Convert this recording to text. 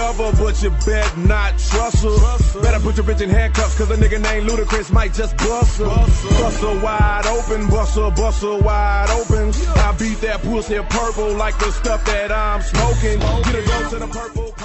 love her, but you bet not trust her. Better put your bitch in handcuffs, cause a nigga named Ludacris might just bust her. Bust her wide open, bust her wide open. I beat that pussy purple like the stuff that I'm smoking. Get a dose of the purple.